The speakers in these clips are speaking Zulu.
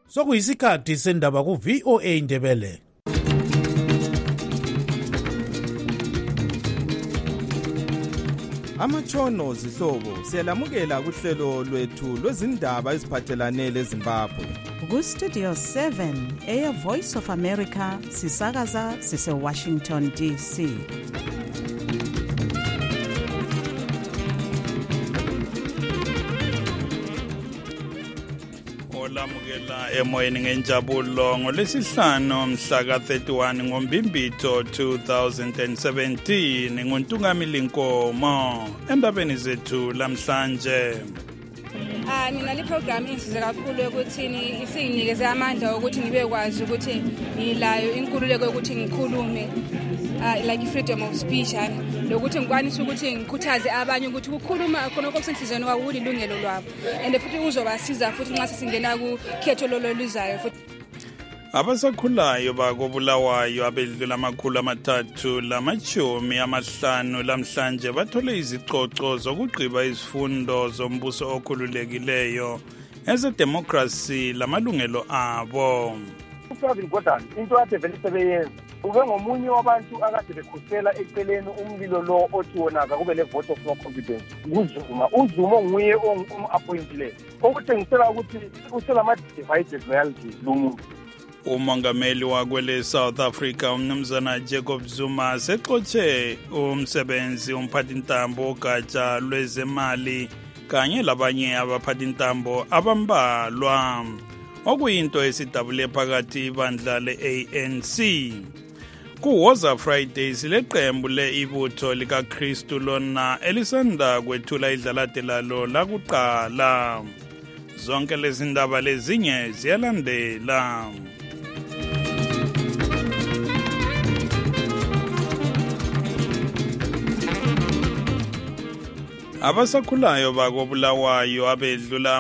Sokuyisikhathi sendaba ku VOA Indebele. Amatshono zihlobo siyalamukela kuhlelo lwethu lwezindaba eziphathelane leZimbabwe. Ku Studio 7 Air Voice of America sisakaza sise Washington DC. Olamukela emoyeni ngenjabulo ngolesihlanu mhla ka-31 ngoMbimbitho 2017 nguNtungamili Nkomo endabeni zethu lamhlanje. Mina le program ingisize kakhulu ukuthi isinginikeze amandla ukuthi ngibe kwazi ukuthi ngilayo inkululeko yokuthi ngikhulume like freedom of speech lokuthi ngikwanise ukuthi ngikhuthaze abanye ukuthi ukukhuluma khona okusenhlizweni kwabo kulilungelo lwabo and futhi uzobasiza futhi nxa sesingena kukhetho loluzayo futhi. Abasakhulayo bakobulawayo abedlula 350 lamhlanje bathole izicoco zokugqiba izifundo zombuso okhululekileyo ezedemocracy lamalungelo abo. Into ade vele sebeyenza ube ngomunye wabantu akade bekhusela eceleni umlilo lo othi wona kube le vote of no confidence uZuma nguye appointed okuthengisela ukuthi uselama divided loyalty lumuntu. Umongameli wakwele South Africa umnumzana Jacob Zuma sexotshe umsebenzi umphathintambo ogatsha lwezemali kanye labanye abaphathintambo abambalwa okuyinto esidabule phakathi ibandla le-ANC. Kuwoza Friday sileqembu le-ibutho likaKristu lona elisanda kwethula idlalade lalo lakuqala. Zonke lezi ndaba lezinye ziyalandela. Abasakhulayo bakobulawayo abedlula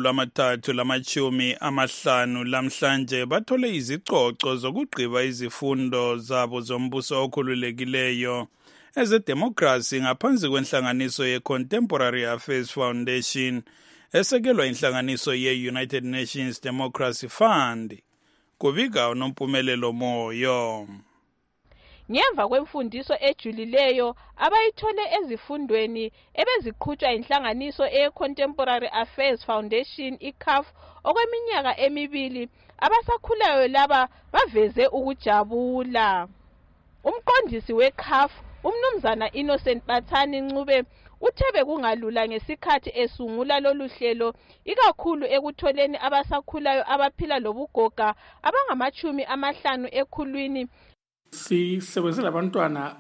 350 lamhlanje bathole izicoco zokugqiba izifundo zabo zombuso okhululekileyo ezedemocracy ngaphansi kwenhlanganiso ye-Contemporary Affairs Foundation esekelwa inhlanganiso ye-United Nations Democracy Fund. Kubika uNompumelelo Moyo. Ngemva kwemfundiso ejulileyo abayithole ezifundweni ebeziqhutshwa inhlanganiso ye-Contemporary Affairs Foundation iCAF okweminyaka emibili, abasakhulayo laba baveze ukujabula. Umqondisi weCAF umnumzana Innocent Bathani Ncube uthe bekungalula ngesikhathi esungula lolu hlelo ikakhulu ekutholeni abasakhulayo abaphila lobugoga abangama-50 ekhulwini. Sisebenzela abantwana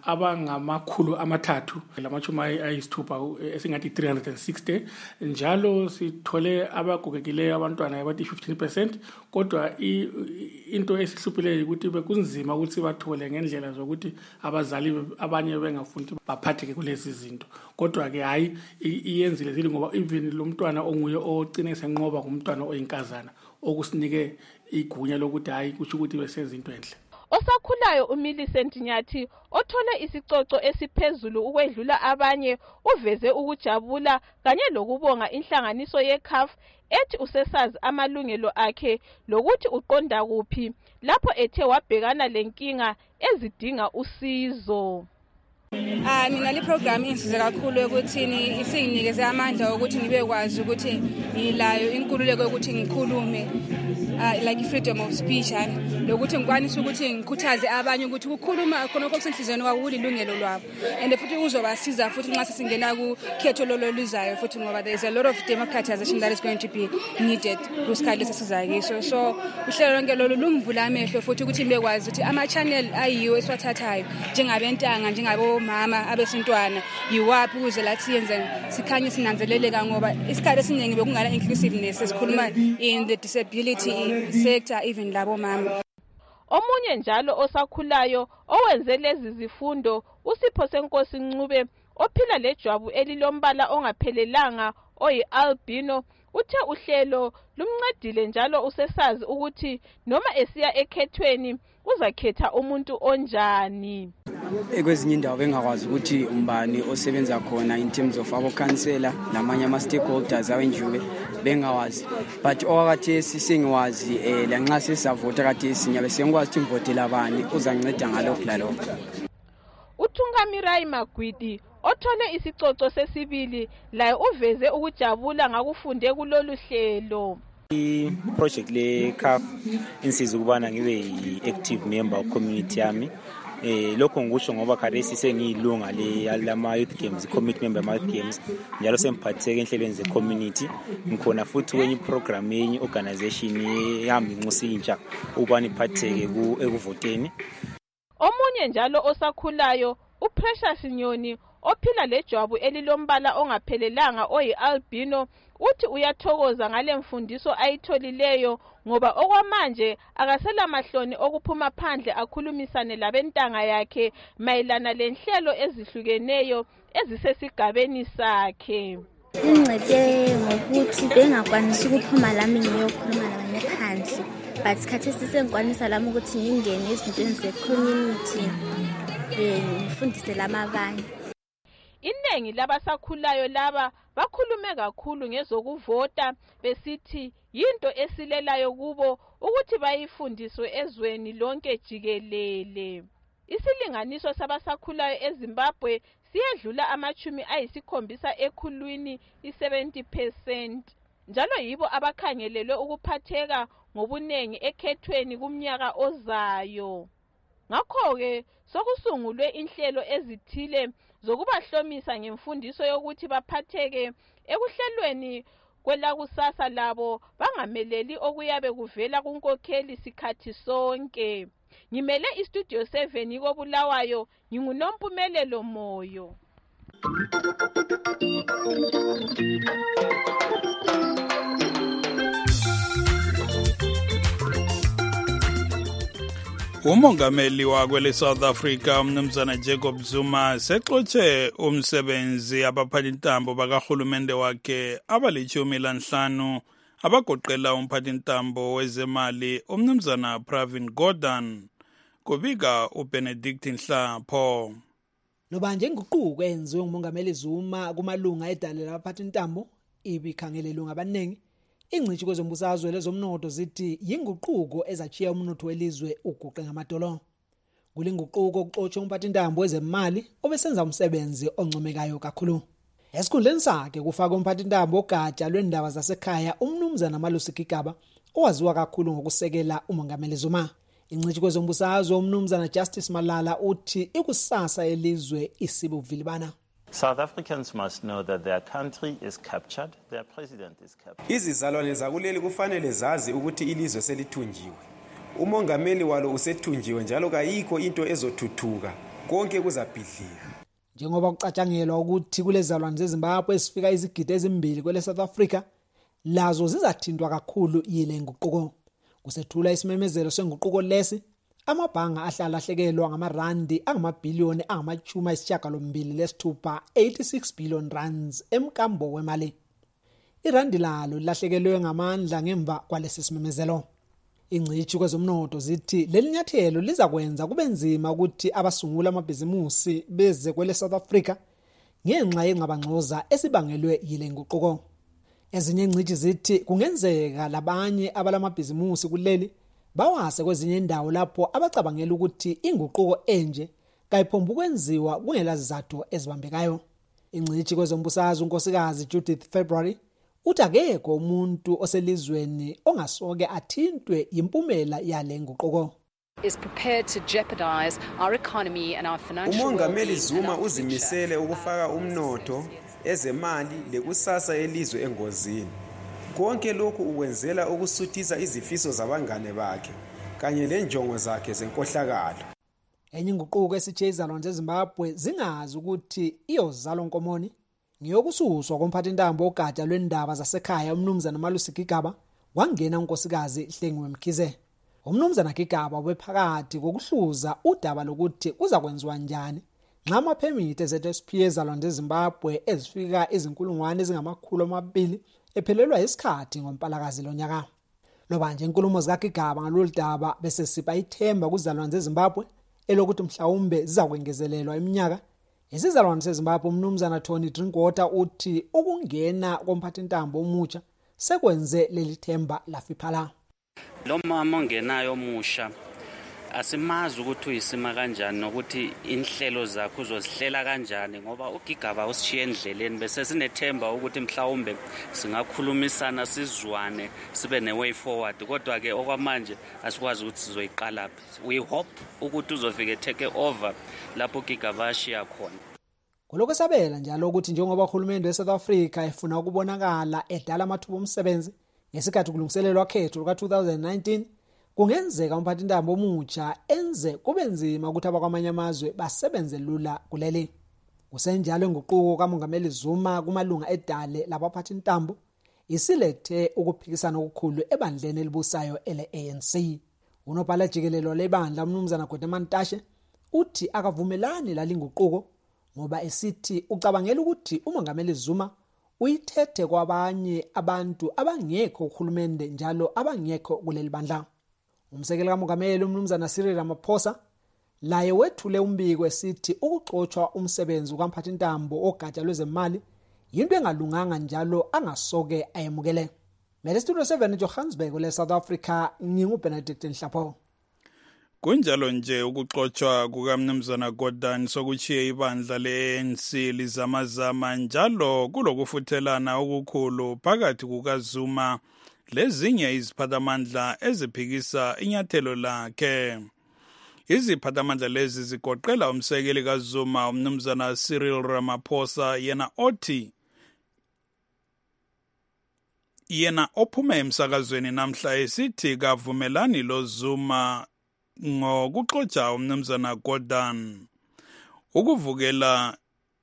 abangama-360 esingathi 360 njalo sithole abagogekileyo abantwana abathi 15%, kodwa into esihluphileyo ukuthi bekunzima ukuthi bathole ngendlela zokuthi abazali abanye bengafundi baphatheke kulezi zinto, kodwa ke hayi iyenzile zile ngoba even lo mntwana onguye ogcine senqoba ngumntwana oyinkazana okusinike igunya lokuthi hayi kusho ukuthi besenza into enhle. Osakhulayo uMillicent Nyathi othole isicoco esiphezulu ukwedlula abanye uveze ukujabula kanye lokubonga inhlanganiso yeCAF ethi usesazi amalungelo akhe lokuthi uqonda kuphi lapho ethe wabhekana lenkinga ezidinga usizo. Mina le program ingisize kakhulu ukuthi isinginikeze amandla ukuthi ngibe kwazi ukuthi ngilayo inkululeko yokuthi ngikhulume like freedom of speech lokuthi ngikwanise ukuthi ngikhuthaze abanye ukuthi ukukhuluma khona okusenhlizweni kwabo kulilungelo lwabo and futhi uzobasiza futhi nxa sesingena kukhetho loluzayo futhi ngoba there is a lot of democratization that is going to be needed kusikhathi lesizayo kiso. So uhlelo lonke lolu lungivula amehlo futhi ukuthi ngibe kwazi ukuthi ama-channel ayiwo esiwathathayo njengabentanga njengabomama abesintwana yiwaphi ukuze lathi yenze sikhanye sinanzeleleka ngoba isikhathi esiningi bekungana inclusiveness esikhuluma in the disability sector even labo mama. Omunye njalo osakhulayo owenze lezi zifundo uSipho Senkosi Ncube ophila lejwabu elilombala ongaphelelanga oyi-albino uthe uhlelo lumncedile njalo usesazi ukuthi noma esiya ekhethweni uzakhetha umuntu onjani. ekwezinye indawo bengakwazi ukuthi umbani osebenza khona in terms of abo councillor namanye ama stakeholders awenjuwe bengawazi, but okakathesi sengiwazi lanxa sesavota kathesi nyabe sengikwazi ukuthi ngivotela bani uzanceda ngalokho lalokho. uThungamirai Magwidi othole isicoco sesibili laye uveze ukujabula ngakufunde kulolu hlelo. I-project le-CAF insiza ukubana ngibe yi-active member of community yami. Lokho ngisho ngoba kharesi sengiyilunga lama youth games, committee member ma youth games, njalo semphatheke enhlelweni ze-community. Ngikhona futhi kwenye program yenye organization yami inxusintsha ukubana iphatheke ekuvoteni. Omunye njalo osakhulayo uPrecious Nyoni ophila lejwabu elilombala ongaphelelanga oyi-albino uthi uyathokoza ngale mfundiso ayitholileyo ngoba okwamanje akasela mahloni okuphuma phandle akhulumisane labentanga yakhe mayelana lenhlelo ezihlukeneyo ezisesigabeni sakhe. Incede ngokuthi bengakwanisa ukuphuma lami ngiyokhuluma nabanye phandle, but sikhathi sisengikwanisa lami ukuthi ngingene ezintweni ze-community ngifundise lama abanye. Iningi labasakhulayo laba bakhulume kakhulu ngezokuvota besithi yinto esilelayo kubo ukuthi bayifundiswe ezweni lonke jikelele. Isilinganiso sabasakhulayo eZimbabwe siyedlula ama-70% ekhulwini i-70%. Njalo yibo abakhangelelwe ukuphatheka ngobunengi ekhethweni kumnyaka ozayo. Ngakho-ke sokusungulwe inhlelo ezithile zokubahlomisa ngemfundiso yokuthi baphatheke ekuhlelweni kwelakusasa labo bangameleli okuyabe kuvela kunkokheli sikhathi sonke. Ngimele iStudio 7 koBulawayo, nginguNompumelelo Moyo. Umongameli wakwele South Africa umnumzana Jacob Zuma sexotshe umsebenzi abaphathintambo bakahulumende wakhe abali-15 abagoqela umphathintambo wezemali umnumzana Pravin Gordhan. Kubika uBenedict Nhlapho. Lobanje inguquko enziwe ngumongameli Zuma kumalunga edale labaphathintambo ibikhangelelwe ngabanengi. Ingcithi kwezombusazwe lezomnotho zithi yinguquko ezachiya umnotho welizwe uguqe ngamadolo. Kulinguquko ukuxotsha umphathintambo wezemali obesenza umsebenzi oncomekayo kakhulu. Esikhundleni sakhe kufaka umphathintambo ogatsha lwendaba zasekhaya umnumzana Malusi Gigaba owaziwa kakhulu ngokusekela umongameli Zuma. Ingcithi kwezombusazwe umnumzana Justice Malala uthi ikusasa elizwe isibuvilibana. South Africans must know that their country is captured, their president is captured. Izizalwane zakuleli kufanele zazi ukuthi ilizwe selithunjiwe. Umongameli walo usethunjiwe njalo kayikho into ezothuthuka. Konke kuzabhidlika. Njengoba kucatshangelwa ukuthi kulezizalwane zeZimbabwe esifika izigidi ezimbili kwele South Africa, lazo zizathintwa kakhulu yile nguquko. Kusethula isimemezelo senguquko lesi, amabhanga ahlala ahlekelwa ngamarandi angamabhiliyoni angama-86 86 billion rands emkambo wemali. Irandi lalo lahlekelwe ngamandla ngemva kwalesi simemezelo. Ingcithi kwezomnotho zithi leli nyathelo liza kwenza kube nzima ukuthi abasungula amabhizimusi beze kwele South Africa ngenxa yengxabangxoza esibangelwe yile nguquko. Ezinye ingcithi zithi kungenzeka labanye abalamabhizimusi kuleli bawase kwezinye indawo lapho abacabangela ukuthi inguquko enje kayiphomba ukwenziwa kungelazizathu ezibambekayo. Ingcithi kwezombusazwe unkosikazi Judith February uthi akekho umuntu oselizweni ongasoke athintwe yimpumela yale nguquko. Is prepared to jeopardize our economy and our financial. Umongameli Zuma uzimisele ukufaka umnotho, ezemali lekusasa elizwe engozini. Konke lokhu ukwenzela ukusuthisa izifiso zabangane bakhe kanye lenjongo zakhe zenkohlakalo. Enye inguquko esithe izalwane zeZimbabwe zingazi ukuthi iyozalo nkomoni ngiyokususwa komphathintambo ogatsha lwendaba zasekhaya umnumzana Malusi Gigaba wangena unkosikazi Hlengiwe Mkhize. Umnumzana Gigaba wephakathi kokuhluza udaba lokuthi kuza kwenziwa njani nxa amaphemiti eZSP ezalwane zeZimbabwe ezifika izinkulungwane ezingama-200 ephelelwa isikhathi ngoMpalakazi lonyaka. Loba nje inkulumo zikaGigaba ngalolu daba bese sipa ithemba kuzalwane zeZimbabwe elokuthi mhlawumbe zizakwengezelelwa iminyaka. Isizalwane seZimbabwe umnumzana Tony Drinkwater uthi ukungena komphathintambo omutsha sekwenze leli themba lafiphala. Lo mama ongenayo omusha asimazi ukuthi uyisima kanjani nokuthi inhlelo zakhe uzozihlela kanjani ngoba uGigaba usishiye endleleni bese sinethemba ukuthi mhlawumbe singakhulumisana sizwane sibe ne-way forward kodwa ke okwamanje asikwazi ukuthi sizoyiqalaphi. We hope ukuthi uzofike take over lapho uGigaba ashiya khona. Kuloko sabela njalo ukuthi njengoba uhulumende weSouth Africa efuna ukubonakala edala amathuba omsebenzi ngesikhathi kulungiselelwa khetho luka-2019 kungenzeka umphathintambo omutsha enze kube nzima ukuthi abakwamanye amazwe basebenze lula kuleli. Kusenjalo inguquko kaMongameli Zuma kumalunga edale labaphathintambo isilethe ukuphikisana okukhulu ebandleni elibusayo ele-ANC. Unobhala jikelelo lebandla umnumzana Gotman Tashe uthi akavumelani lalinguquko ngoba esithi ucabangela ukuthi uMongameli Zuma uyithethe kwabanye abantu abangekho uhulumende njalo abangekho kuleli bandla. Umsekeli kaMongameli umnumzana Cyril Ramaphosa laye wethule umbiko esithi ukuxoxwa umsebenzi kamphathintambo ogatsha lwezemali yinto engalunganga njalo angasoke ayemukele. Mele Studio 7 Johannesburg le South Africa nginguBenedict Nhlapho. Kunjalo nje ukuxoxwa kukaMnumzana Gordhan sokuchiye ibandla le-ANC lizamazama njalo kulokufuthelana okukhulu phakathi kukaZuma lezinye iziphathamandla eziphikisa inyathelo lakhe. Iziphathamandla lezi zigoqela umsekeli kaZuma umnumzana Cyril Ramaphosa yena ophume emsakazweni namhla esithi kavumelani lo Zuma ngokuxoxa umnumzana Gordhan. Ukuvukela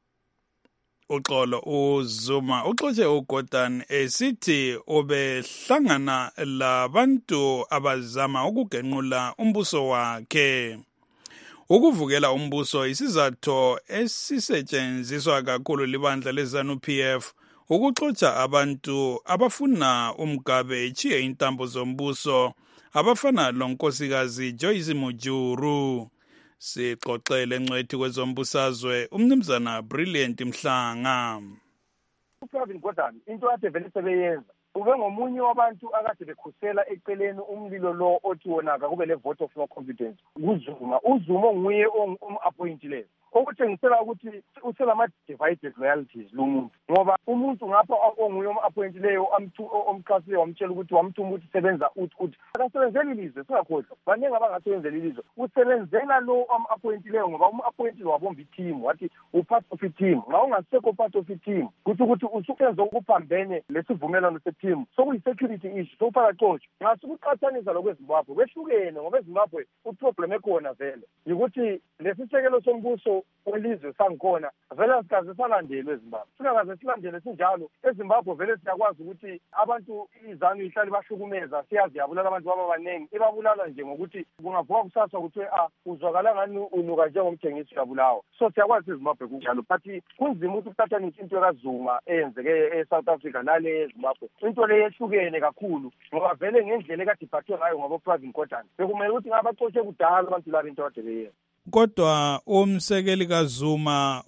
uxolo uZuma uxoxe uGordhan esithi obehlangana labantu abazama ukugenqula umbuso wakhe. Ukuvukela umbuso isizathu esisetshenziswa kakhulu libandla leZANU-PF ukuxoxa abantu abafuna uMgabe echiye intambo zombuso abafana lonkosikazi Joyce Mujuru. Sixoxele ngcwethi kwezombusazwe umnumzana Brilliant Mhlanga. uProvin Gordhan into ade vele sebeyenza ube ngomunye wabantu akade bekhusela eceleni umlilo lo othi wona kube le vote of no confidence kuZuma. uZuma nguye appointileyo okutshengisela ukuthi uselama divided loyalties lumuntu ngoba umuntu ngapha onguye appointileyo omchasiwe wamtshela ukuthi wamthuma ukuthi sebenza uthi akasebenzeli ilizwe singakhohlwa baningi abangasebenzeli ilizwe usebenzela lo appointileyo ngoba appointile wabomba i-team wathi upart of i-team nxa ungasekho part of i-team ukuthi usukenza ukuphambene lesivumelano se-team sokuyi-security issue sokufaka xotsho nxa sukuqathanisa lokweZimbabwe kwehlukene ngoba eZimbabwe uproblem ekhona vele yikuthi lesisekelo sombuso welizwe sangikhona vele asikaze salandelwe eZimbabwe singakaze silandele sinjalo eZimbabwe vele siyakwazi ukuthi abantu izanu ihlali bahlukumeza siyazi yabulala abantu baba baningi ibabulala nje ngokuthi kungavuka kusasa ukuthi uzwakala ngani unuka njengomthengisi uyabulawa so siyakwazi eZimbabwe kunjalo but kunzima ukuthi kuqathanise into kaZuma eyenzeke eSouth Africa nale eZimbabwe into le yehlukene kakhulu ngoba vele ngendlela ekade iphathwe ngayo ngoboProvin Gordhan bekumele ukuthi ngabaxotshe kudala abantu laba into kade beyenza. Kodwa umsekeli kaZuma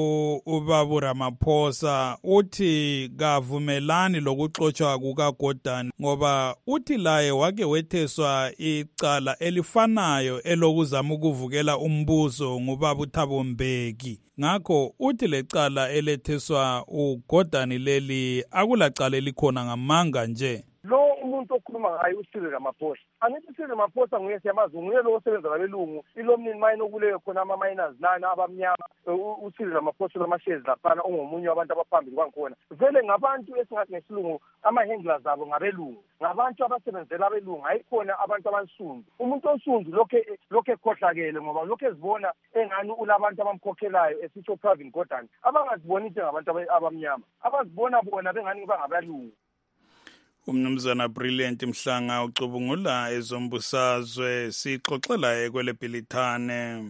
uBabu Ramaphosa uthi kavumelani lokuxoxwa kukaGordhan ngoba uthi laye wake wetheswa icala elifanayo elokuzama ukuvukela umbuso nguBaba Thabo Mbeki. Ngakho uthi lecala eletheswa uGordhan leli akulacala elikhona ngamanga nje. Lo umuntu okhuluma ngaye uCyril Ramaphosa angithi uCyril Ramaphosa nguye siyamazi nguye lo osebenza labelungu ilomnini mine okuleyo khona ama-miners nana abamnyama uCyril Ramaphosa lamashares laphana ongomunye wabantu abaphambili kwangikhona vele ngabantu esingathi ngesilungu ama-handlers abo ngabelungu ngabantu abasebenzela abelungu hayikhona abantu abansundu umuntu onsundu lokhu ekhohlakele ngoba lokhu ezibona engani ulabantu abamkhokhelayo esitsho uProvin Gordhan abangaziboni njengabantu abamnyama abazibona bona bengani bangabelungu. Umnumzana Brilliant Mhlanga ucubungula ezombusazwe sixoxela ekwele Bhilithane.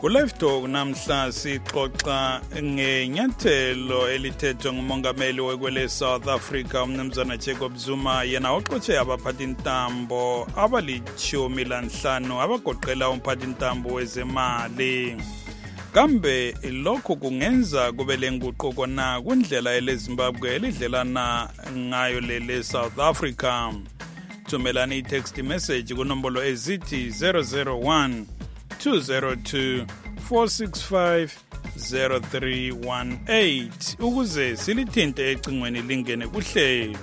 Ku-Live Talk namhla sixoxa ngenyathelo elithethwe ngumongameli wekwele South Africa umnumzana Jacob Zuma yena oxotshe abaphathintambo abali-15 abagoqela umphathintambo wezemali. Kambe lokho kungenza kube lenguquko na kwindlela eleZimbabwe elidlelana ngayo lele South Africa. Thumelani i-text message kunombolo ezithi 001 202 465 0318 ukuze silithinte ecingweni lingene kuhlelo.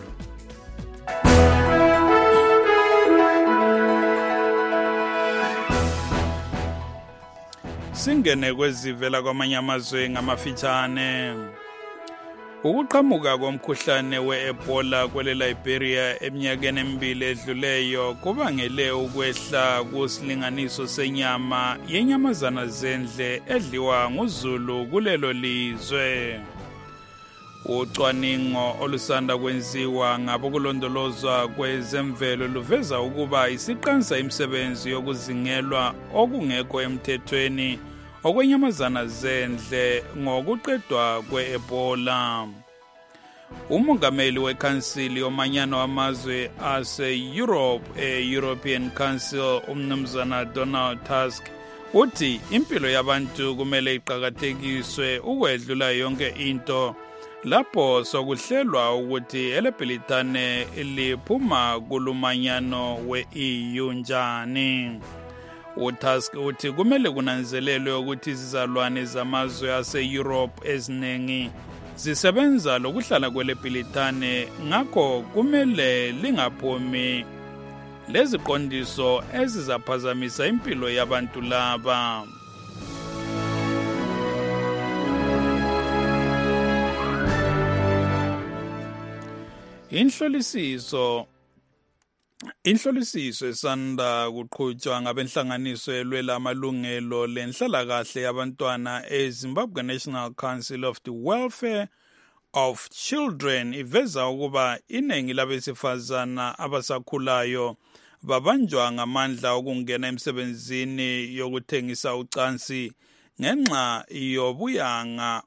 Singene kwezivela kwamanye amazwe ngamafitshane. Ukuqhamuka komkhuhlane we-Ebola kwele Liberia eminyakeni emibili edluleyo kubangele ukwehla kusilinganiso senyama yenyamazana zendle edliwa nguZulu kulelo lizwe. Ucwaningo olusanda kwenziwa ngabokulondolozwa kwezemvelo luveza ukuba isiqansa imisebenzi yokuzingelwa okungekho emthethweni okwenyamazana zendle ngokuqedwa kwe-Ebola. Umongameli wekhansili yomanyano wamazwe ase-Europe European Council umnumzana Donald Tusk uthi impilo yabantu kumele iqhakathekiswe ukwedlula yonke into lapho sokuhlelwa ukuthi elebhilitane liphuma kulumanyano we-EU njani. UTusk uthi kumele kunanzelelwe ukuthi izizalwane zamazwe ase-Europe eziningi zisebenza lokuhlala kwelebhilitane ngakho kumele lingaphumi leziqondiso ezizaphazamisa impilo yabantu laba. Inhlolisiso esanda kuqhutshwa ngabenhlanganiso elwela amalungelo lenhlalakahle yabantwana eZimbabwe National Council of the Welfare of Children iveza ukuba iningi labesifazana abasakhulayo babanjwa ngamandla okungena emsebenzini yokuthengisa ucansi ngenxa yobuyanga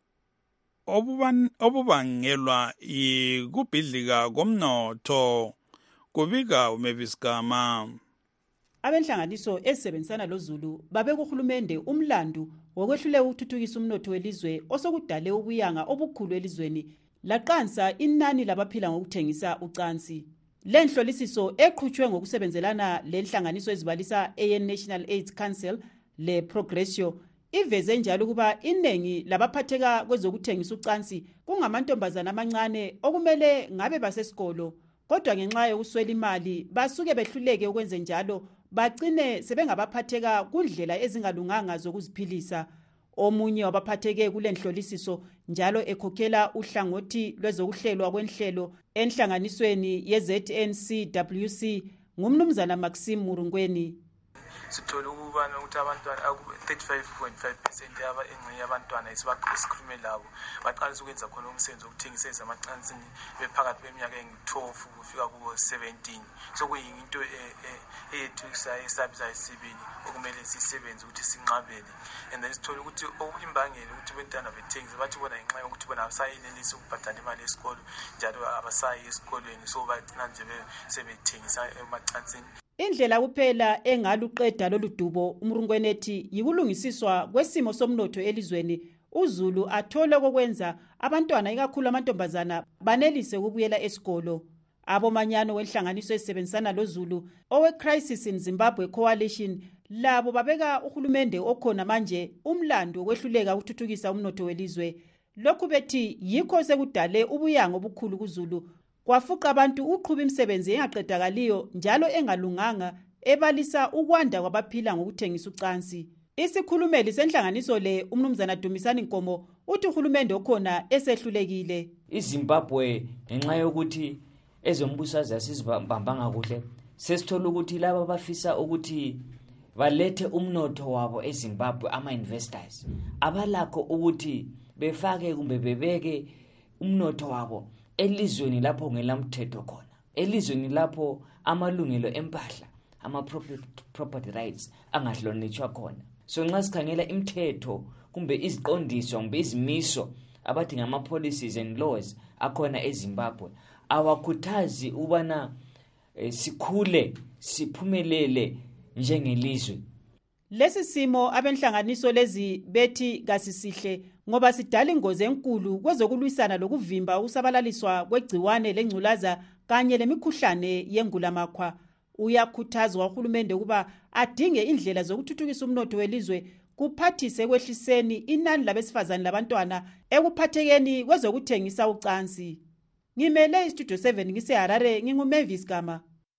obubangelwa yikubhidlika komnotho. Kubika uMavis Gama. Abenhlanganiso ezisebenzisana loZulu babeka uhulumende umlandu wokwehlulela ukuthuthukisa umnotho welizwe osokudale ubuyanga obukhulu elizweni laqansa inani labaphila ngokuthengisa ucansi. Lenhlolisiso eqhutshwe ngokusebenzelana lenhlanganiso ezibalisa National AIDS Council le Progressio iveze njalo ukuba inengi labaphatheka kwezokuthengisa ucansi kungamantombazana amancane okumele ngabe basesikolo. Kodwa ngenxa yokuswela imali basuke behluleke ukwenza njalo bagcine sebengabaphatheka kundlela ezingalunganga zokuziphilisa. Omunye wabaphatheke kulenhlolisiso njalo ekhokhela uhlangothi lwezokuhlelwa kwenhlelo enhlanganisweni ye-ZNCWC ngumnumzana Maxim Murungweni. Sithole ukubana ukuthi abantwana 35.5% engxenye yabantwana esikhulume labo baqalisa ukwenza khona umsebenzi wokuthengisa ezamacansini bephakathi kweminyaka engu-12 kufika ku-17. So kuyinto eyethusayo esabisayo isibili okumele sisebenze ukuthi sinqabele. And then sithole ukuthi imbangela ukuthi abantwana bethengise bathi bona ngenxa yokuthi bona abasayelelisi ukubhadala imali yesikolo njalo abasayi esikolweni so bagcina nje sebethengisa emacansini. Indlela kuphela engaluqeda loludubo uMrungweni ethi yikulungisiswa kwesimo somnotho elizweni uZulu athole kokwenza abantwana ikakhulu amantombazana banelise ukubuyela esikolo. Abomanyano wenhlanganiso esebenzisana loZulu owe-Crisis in Zimbabwe Coalition labo babeka uhulumende okhona manje umlando wokwehluleka ukuthuthukisa umnotho welizwe. Lokhu bethi yikho sekudale ubuyanga obukhulu kuZulu kwafuqa abantu uqhuba imisebenzi engaqedakaliyo njalo engalunganga ebalisa ukwanda kwabaphila ngokuthengisa ucansi. Isikhulumeli senhlanganiso le umnumzana Dumisani Nkomo uthi uhulumende okhona esehlulekile. iZimbabwe ngenxa yokuthi ezombusazwe asizibambanga kuhle sesithola ukuthi laba bafisa ukuthi balethe umnotho wabo eZimbabwe ama-investors abalakho ukuthi befake kumbe bebeke umnotho wabo elizweni lapho ngelamthetho khona, elizweni lapho amalungelo empahla ama-property rights angahlonitshwa khona. So nxa sikhangela imithetho kumbe iziqondiso kumbe izimiso abathi ngama-policies and laws akhona eZimbabwe awakhuthazi ubana sikhule siphumelele njengelizwe. Lesi simo abenhlanganiso lezi bethi kasisihle ngoba sidala ingozi enkulu kwezokulwisana lokuvimba ukusabalaliswa kwegciwane lengculaza kanye lemikhuhlane yengulamakhwa. Uyakhuthazwa uhulumende ukuba adinge indlela zokuthuthukisa umnotho welizwe kuphathise kwehliseni inani labesifazane labantwana ekuphathekeni kwezokuthengisa ucansi. Ngimele iStudio 7 ngiseHarare nginguMavis Gama.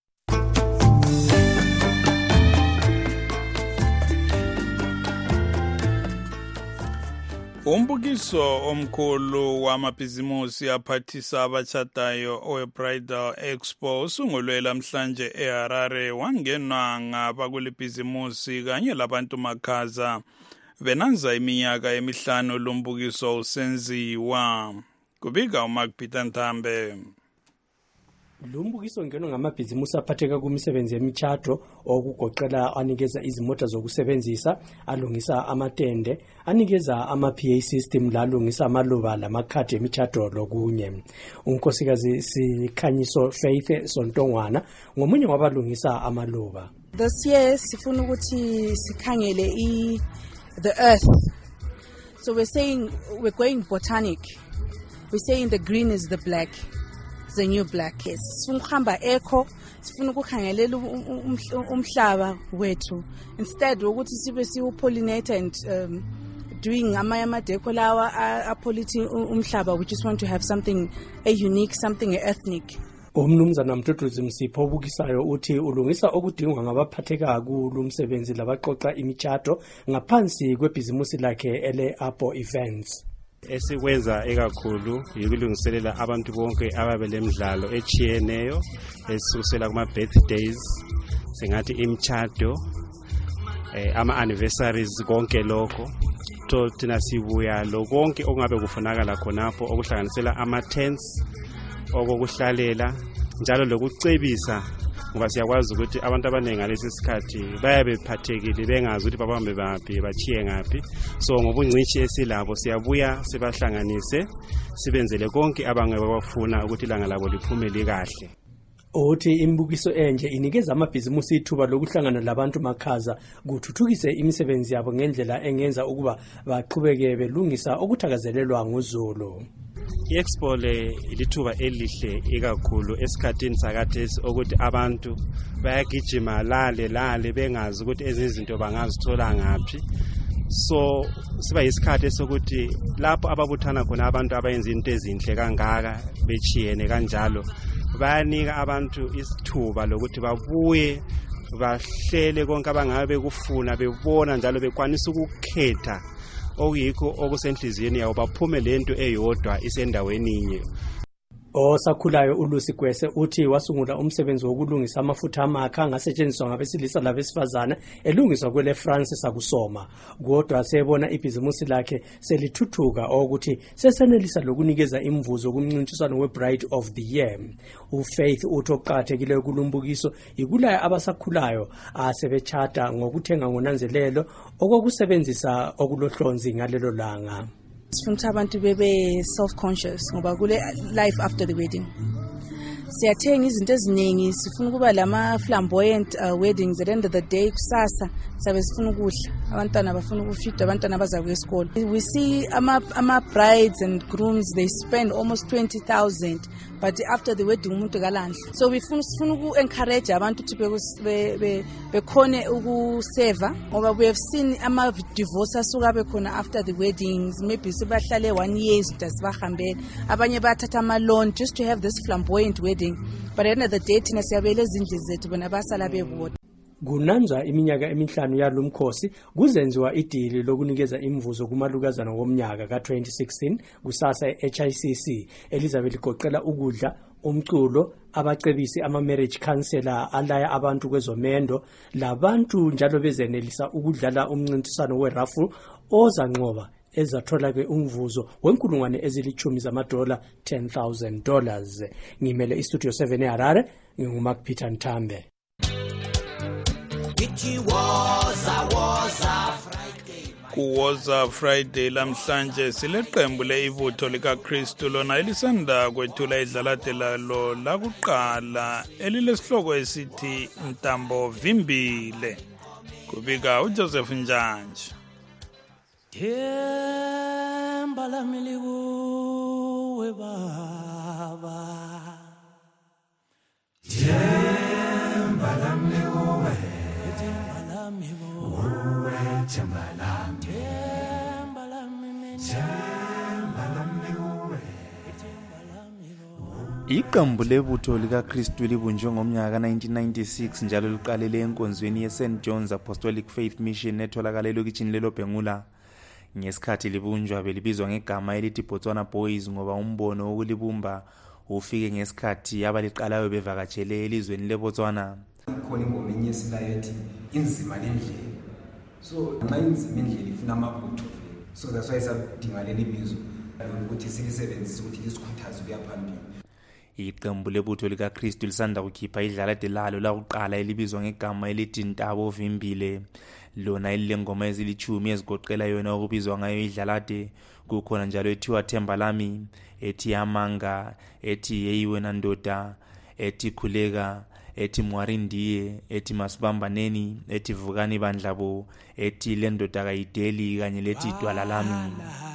Umbukiso omkhulu wamabhizimusi aphathisa abachatayo owe-Bridal Expo usungulwe namhlanje eHarare wangenwa ngabakulibhizimusi kanye labantu makhaza benanza iminyaka emihlanu lombukiso usenziwa. Kubika uMark Peter Ntambe. Lumbukiso ngeno ngamabhizimusi aphatheka kumisebenzi yemichato okugoqela anikeza izimota zokusebenzisa, alungisa amatende, anikeza ama-PA system, lalungisa amaluba lamakhadi emichato lokunye. Unkosikazi Sikhanyiso Faith Sontongwana ngomunye wabalungisa amaluba. This year sifuna ukuthi sikhangele the earth. So we're going botanic. We're saying the green is the black. The new black. Yes. Sifuna ukuhamba eco, sifuna ukukhangelela umhlaba wethu instead ukuthi sibe siwupollinate and doing ama-deco lawa apolithing umhlaba. We just want to have something unique, something ethnic. Umnumzana Mduduzi Msipho obukisayo uthi ulungisa okudingwa ngabaphatheka kulumsebenzi labaqoqa imichato ngaphansi kwebhizimusi lakhe ele-Apple Events. Esikwenza ekakhulu yikulungiselela abantu bonke ababelemidlalo echiyeneyo esusela kuma birthdays, singathi imchato, ama-anniversaries, konke lokho. Thina sibuya lo konke okungabe kufunakala khonapho okuhlanganisela ama-tents okokuhlalela njalo lokucebisa ngoba siyakwazi ukuthi abantu abaningi ngalesi sikhathi bayabe bephathekile bengazi ukuthi babambe baphi bachiye ngaphi. So ngobungcishi esilabo siyabuya sibahlanganise sibenzele konke abangabafuna ukuthi ilanga labo liphumele kahle. Uthi imbukiso enje inikeza amabhizimusi ithuba lokuhlangana labantu makhaza kuthuthukise imisebenzi yabo ngendlela engenza ukuba baqhubeke belungisa okuthakazelelwa nguzulu. I-Expo le ilithuba elihle ikakhulu esikhathini sakathesi ukuthi abantu bayagijima lale bengazi ukuthi ezizinto bangazithola ngaphi. So siba yisikhathi sokuthi lapho ababuthana khona abantu abayenza into ezinhle kangaka bechiyene kanjalo bayanika abantu isithuba lokuthi babuye bahlele konke abangabe bekufuna bebona njalo bekwanisa ukukhetha okuyikho okusenhliziyweni yawo baphume lento eyodwa isendaweni inye. Osakhulayo uLucy Gwese uthi wasungula umsebenzi wokulungisa amafutha amakha angasetshenziswa ngabesilisa labesifazane elungiswa kwele France sakusoma. Kodwa sebona ibhizimusi lakhe selithuthuka ukuthi sesenelisa lokunikeza imvuzo kumncintiswano we-Bride of the Year. UFaith uthi oqakathekile kulumbukiso ikulaya abasakhulayo asebechata ngokuthenga ngonanzelelo okokusebenzisa okulohlonzi ngalelo langa. Sifuna abantu bebe self-conscious ngoba kule life after the wedding siyathenga izinto eziningi, sifuna ukuba lama flamboyant weddings. At the end of the day kusasa sabe sifuna ukudla, abantwana bafuna ukufida, abantwana bazakuya esikole. We see ama brides and grooms, they spend almost 20,000, but after the wedding umuntu kalandla. So we sifuna uku-encourage abantu ukuthi bekhone ukuseva ngoba we have seen ama divorce asuka bekhona after the weddings, maybe sebahlale 1 year sibahambele, abanye bathatha ama loan just to have this flamboyant wedding. But at the end of the day thina siyabela izindlu zethu bona basala bebodwa. Kunanzwa iminyaka emihlanu yalomkhosi kuzenziwa idili lokunikeza imvuzo kumalukazana womnyaka ka2016 kusasa eHICC elizabe ligoqela ukudla, umculo, abacebisi ama-marriage counselor alaya abantu kwezomendo labantu njalo bezenelisa ukudlala umncintiswano weraffle ozanqoba ezathola ke umvuzo wenkulungwane ezilithumi zamadola $10,000. Ngimele iStudio 7 eHarare nginguMark Peter Ntambe. It was a Kuwoza Friday lamhlanje sileqembu leibutho likaKristu lona elisanda kwethula idlalatela lo lakuqala elilesihloko esithi Ntambo Vimbile. Kubika uJoseph Njanje. Themba lami likuwe baba. Themba lami likuwe. Themba lami likuwe. Themba lami. Themba lami. Themba lami likuwe. Iqembu lebutho likaKristu libunjwe ngomnyaka ka1996 njalo liqalele enkonzweni yeSt John's Apostolic Faith Mission etholakala elokitshini leLobhengula. Ngesikhathi libunjwa belibizwa ngegama elithi Botswana Boys ngoba umbono wokulibumba ufike ngesikhathi abaliqalayo bevakatshele elizweni leBotswana. Khona ingoma enye esilayo ethi inzima lendlela. So nxa inzima indlela ifuna amabutho. So that's why sabudinga leli bizo ukuthi silisebenzise ukuthi lisikhuthaze ukuya phambili. Iqembu lebutho likaKristu lisanda kukhipha idlalade lalo lakuqala elibizwa ngegama elithi Ntambo Vimbile. Lona ilengoma ezilithumi ezigoqela yona okubizwa ngayo idlalade. Kukhona njalo ethiwa Themba lami, ethi Amanga, ethi Hey wena ndoda, ethi Khuleka, ethi Mwarindiye, ethi Masibambaneni, ethi Vukani bandlabo, ethi lendoda kayideli kanye lethi Dwala lami.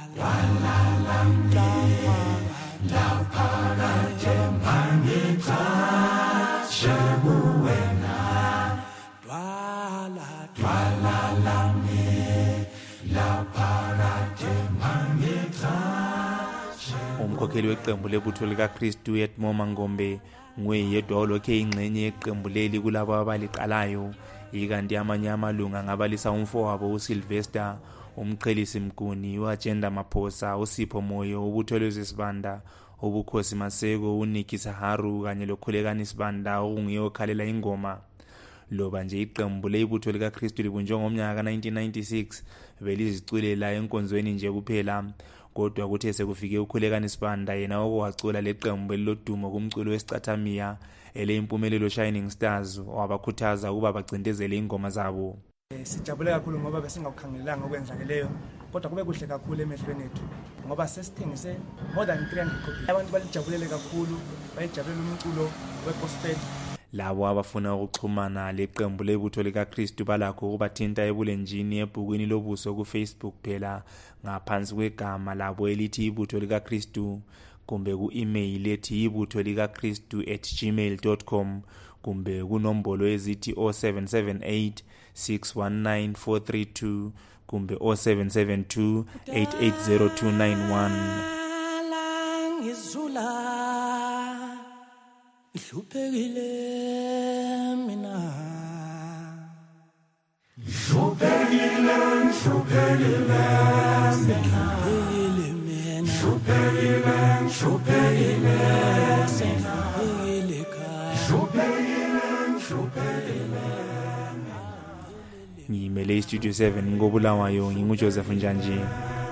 Umkhokheli weqembu lebutho likaKristu Edmo Mangombe nguyedwa olokhe ingxenye yeqembu leli kulabo abaliqalayo, ikanti amanye amalunga ngabalisa umfowabo uSylvester, umqhelisi Mkuni, uAgenda Maphosa, uSipho Moyo, ubutholezwe Sibanda, ubukhosi Maseko, uNiki Saharu kanye lokhulekani Sibanda onguye okhalela ingoma. Loba nje iqembu lebutho likaKristu libunjwe ngomnyaka ka1996 beliziculela enkonzweni nje kuphela, kodwa kuthe sekufike ukhulekani Sibanda yena okwacula leqembu elilodumo kumculo wesicathamiya eleyimpumelelo Shining Stars wabakhuthaza ukuba bagcindezele ingoma zabo. Sijabule kakhulu ngoba besingakukhangelanga okwenzakeleyo, kodwa kube kuhle kakhulu emehlweni ethu ngoba sesithengise more than 300 copies. Abantu balijabulele kakhulu, bayijabulela umculo wegospel. Labo abafuna ukuxhumana leqembu lebutho likaKristu balakho ukubathinta ebulenjini ebhukwini lobuso kuFacebook phela ngaphansi kwegama labo elithi ibutho likaKristu, kumbe ku-email ethi ibutho-likakristu@gmail.com, kumbe kunombolo ezithi 0778 619 432 kumbe 0772 880291. Hluphekile mina, hluphekile mina, hluphekile ngimele iStudio 7 ngobulawayo nginguJoseph Njanje.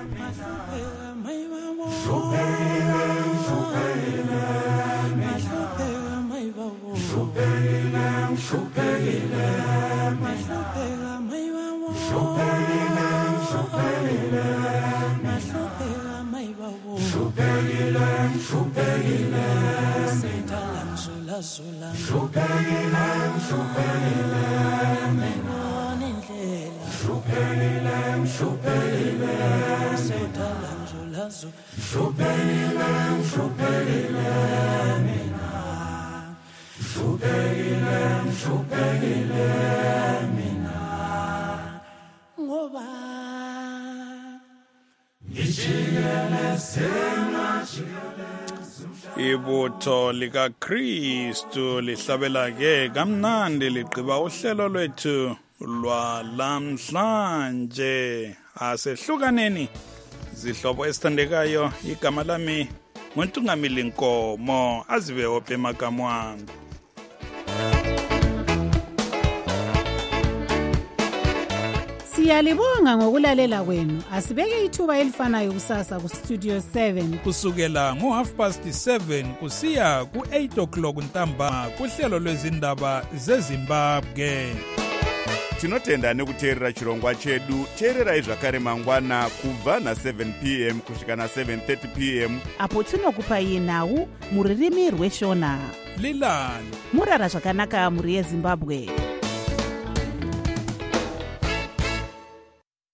Ibutho likaKristu lihlabela ke kamnandi ligqiba uhlelo lwethu lwalamhlanje. Asehlukaneni zihlobo esithandekayo, igama lami nguNtungamili Nkomo, azibe ophe magama wangu. Siyalibonga ngokulalela kwenu. Asibeke ithuba elifanayo kusasa ku Studio 7 kusukela ngo7:30 kusiya ku8 o'clock ntambama kuhlelo lwezindaba zeZimbabwe. tinotenda nekuteerera chirongwa chedu. Teererai zvakare mangwana kubva na7 p.m. kusvika na7:30 p.m. apo tinokupai nhau mururimi rweshona. Lilani murara zvakanaka muri yeZimbabwe.